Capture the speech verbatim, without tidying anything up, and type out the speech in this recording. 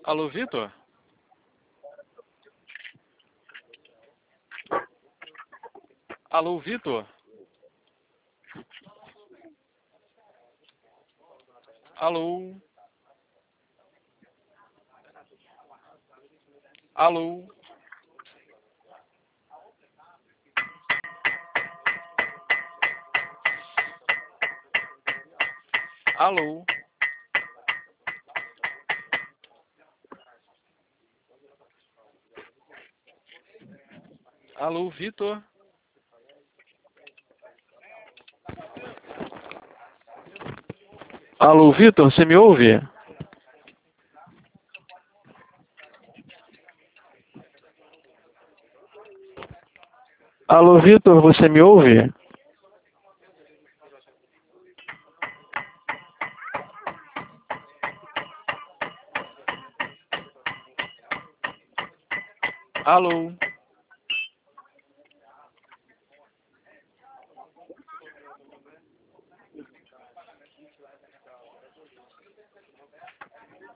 Alô, Vitor? Alô, Vitor? Alô? Alô? Alô? Alô, Vitor? Alô, Vitor, você me ouve? Alô, Vitor, você me ouve? Alô?